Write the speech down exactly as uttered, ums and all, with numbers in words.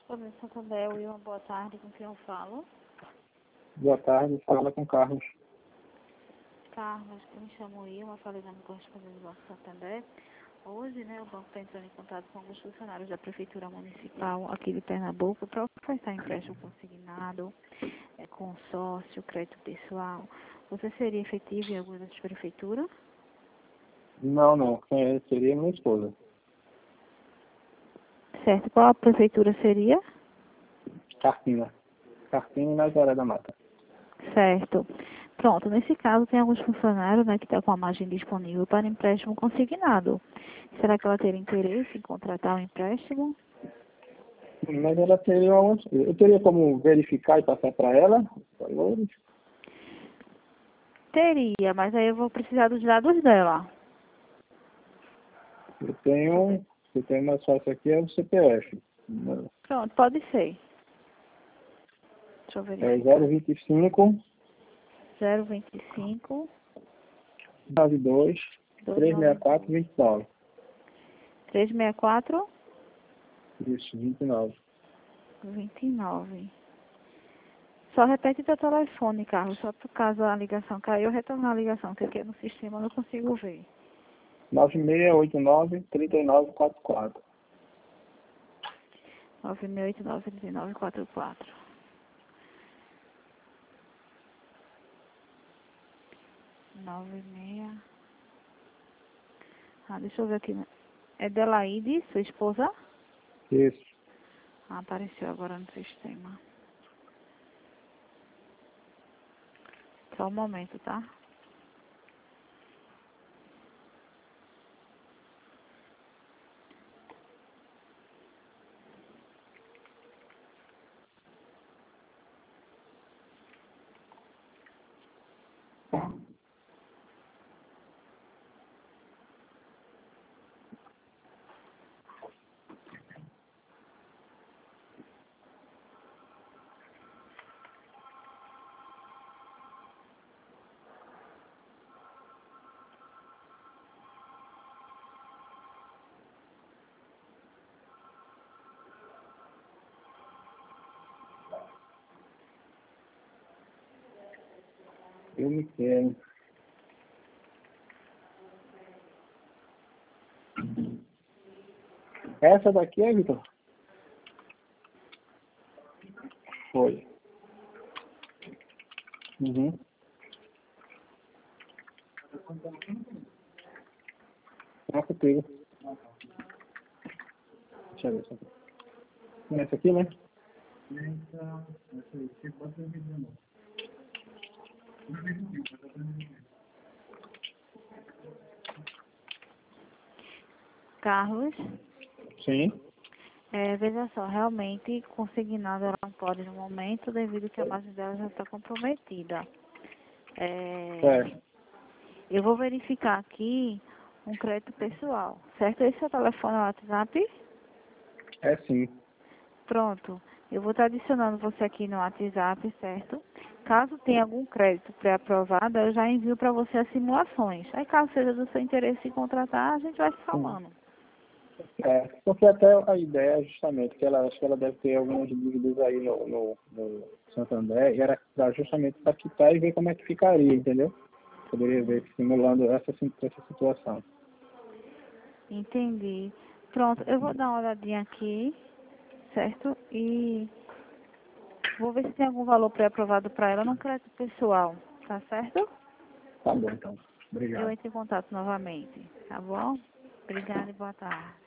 Olá, Santander, Wilma, boa tarde, com quem eu falo? Boa tarde, fala com Carlos. Carlos, eu me chamo Wilma, falei na correspondente do Banco Santander. Hoje, né, o banco está entrando em contato com alguns funcionários da Prefeitura Municipal aqui de Pernambuco para ofertar empréstimo consignado, é, consórcio, crédito pessoal. Você seria efetivo em alguma das prefeituras? Não, não, quem é? Seria minha esposa. Certo, qual a prefeitura seria? Carpina. Carpina e Nazaré da Mata. Certo. Pronto, nesse caso tem alguns funcionários, né, que estão com a margem disponível para empréstimo consignado. Será que ela teria interesse em contratar um empréstimo? Mas ela teria uma... Eu teria como verificar e passar para ela? Valores? Teria, mas aí eu vou precisar dos dados dela. Eu tenho... Eu tenho mais fácil aqui, é o C P F. Pronto, pode ser. Deixa eu É verificar. zero vinte e cinco, zero vinte e cinco, nove dois, três seis quatro, vinte e nove. trezentos e sessenta e quatro, Isso, vinte e nove. vinte e nove. Só repete teu telefone, Carlos, só por caso a ligação caiu, eu retornar a ligação, que aqui no sistema eu não consigo ver. nove seis oito nove, três nove quatro quatro. nove seis oito nove, três nove quatro quatro. nove seis. Ah, deixa eu ver aqui. É Delaide, sua esposa? Isso. Ah, apareceu agora no sistema. Só um momento, tá? Eu me quero. Essa daqui é, Vitor? Foi. Uhum. É contigo. Deixa eu ver. Essa aqui, essa aqui, né? Carlos, Sim. é, veja só, realmente consignado ela não pode no momento, devido que a margem dela já está comprometida. É, Certo. eu vou verificar aqui um crédito pessoal, certo? Esse é o telefone no WhatsApp? É sim. Pronto. Eu vou estar adicionando você aqui no WhatsApp, certo? Caso tenha algum crédito pré-aprovado, eu já envio para você as simulações. Aí, caso seja do seu interesse em contratar, a gente vai se Sim. falando. É, porque até a ideia é justamente que ela acho que ela deve ter algumas dívidas aí no, no, no Santander, e era pra justamente para quitar e ver como é que ficaria, entendeu? Poderia ver simulando essa, essa situação. Entendi. Pronto, eu vou dar uma olhadinha aqui, certo? E vou ver se tem algum valor pré-aprovado para ela no crédito pessoal, tá certo? Tá bom, então. Eu Obrigado. entro em contato novamente, tá bom? Obrigada e boa tarde.